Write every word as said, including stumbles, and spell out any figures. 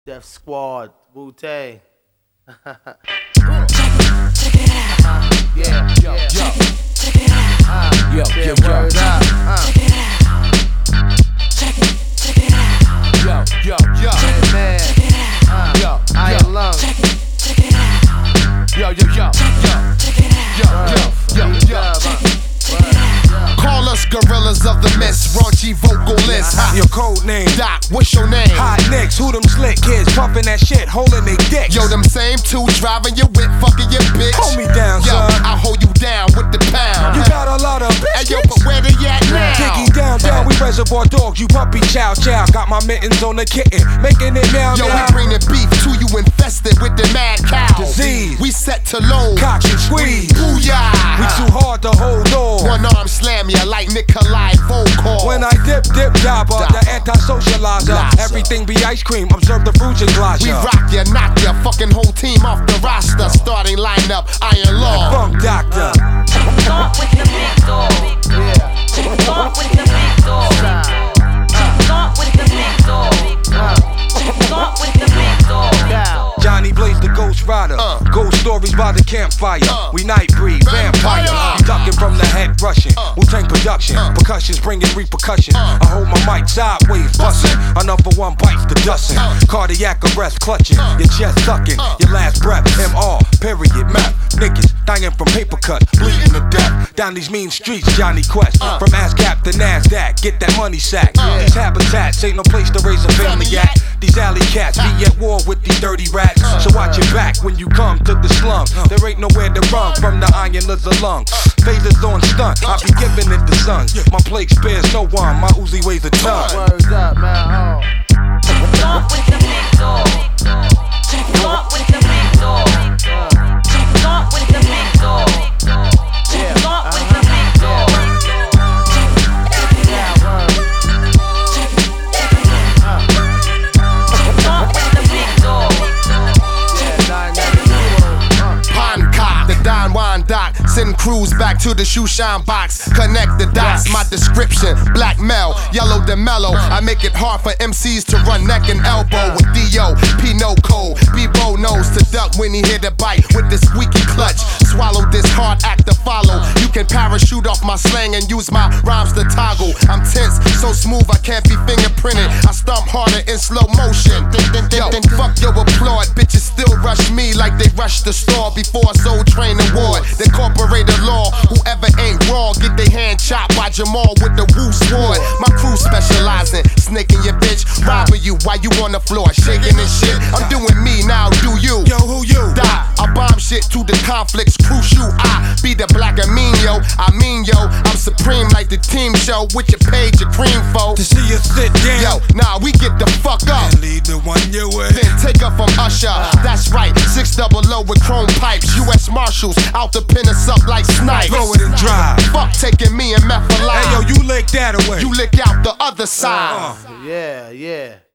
Def Squad, Wu-Tang. Check it out. Yeah, Yo, yeah. yo, Check it out. yo, yo, Yeah, yo, word up. Uh. Check it out. Check it, check it out. yo, yo, yo, Yeah, man. Check it out. Uh. yo, Iron yo, Lung. Check it, check it out. yo, yo, yo, yo, Check it out. yo, yo, yo, yo. Check it, check it out. Call us gorillas of the mist, raunchy vocalists. Ha. Your code name, Doc, what's your name? hot nicks, who them slick kids pumping that shit, holding they dicks. Yo, them same two driving your whip, fucking your bitch. Hold me down, Yo, son. I'll hold you down with the pound. You got a lot of Hey, bitches. yo, but where they at now? Diggy down, down, we reservoir dogs, you puppy chow chow. Got my mittens on the kitten, making it now, Yo, now. we bring the beef to you infested with the mad cow. Disease. We set to load. Cock and squeeze. Booyah. We too hard to hold on. One arm slam ya like Nikolai Volkov. When I dip, dip, dabber, Dabber. the anti-socializer. Laza. Everything be ice cream, observe the fruits and glass. We rock ya, knock ya, fucking whole team off the roster. Starting lineup, Iron Law. Funk doctor. Start with the big dog. Yeah. Start with the big dog. Start with the big dog. Start with the big dog. Cow. Johnny Blaze the Ghost Rider. Uh. Ghost stories by the campfire. Uh. We night breed, vampire. Vampire. You ducking from the head rushing. Uh. Wu-Tang production. Uh. Percussions bringing repercussion. Uh. I hold my mic sideways, busting. Another one bites the dusting. Uh. Cardiac arrest clutching. Uh. Your chest sucking. Uh. Your last breath. M R. Period. Map. Niggas dying from paper cuts. Bleeding to death. Down these mean streets, Johnny Quest. Uh. From ASCAP to NASDAQ. Get that money sack. Uh. These habitats ain't no place to raise a family Family at. at. These alley cats be at war with these dirty rats. So watch your back when you come to the slum. There ain't nowhere to run from the iron is a lung. Phasers on stunt, I be giving it the sons. My plague spares no one, my Uzi weighs a ton. Words up, man. Oh. Start with the big dog. Start with the big dog. Start with the big dog. Yeah. Start with the big dog. Yeah, word. Start with the big dog. Yeah, nine ninety-two. Uh. Pond cock, the Don Juan Doc. Send crews back to the shoe shine box. Connect the dots, my description. Black Mel, yellow the mellow. I make it hard for M Cs to run neck and elbow with D O, Pinot Code. B-Bo knows to duck when he hit a bite with the squeaky clutch. Swallow this hard act to follow. You can parachute off my slang and use my rhymes to toggle. I'm tense, so smooth I can't be fingerprinted. I stomp harder in slow motion. Yo, fuck your applaud. Bitches still rush me like they rushed the store before Soul Train Award. The corporated law, whoever ain't raw, get they hand chopped by Jamal with the Woo sword. My crew specializing, snaking your bitch, robbing you while you on the floor, shaking and shit. I'm doing me now, do you? Yo, who you? Die. I bomb shit to the conflicts, crucial. I be the black amino. I mean, yo, I'm supreme like the team show with your page, your cream foe. To see you sit Yo, down nah, we get the fuck up. and lead the one you with. Then take up from Usher. That's right, six double O with chrome pipes. U S Marshals out to pin us up like snipes. Blow it and drive. Fuck taking me and meth alive. Hey yo, you lick that away. You lick out the other side. Uh. Yeah, yeah.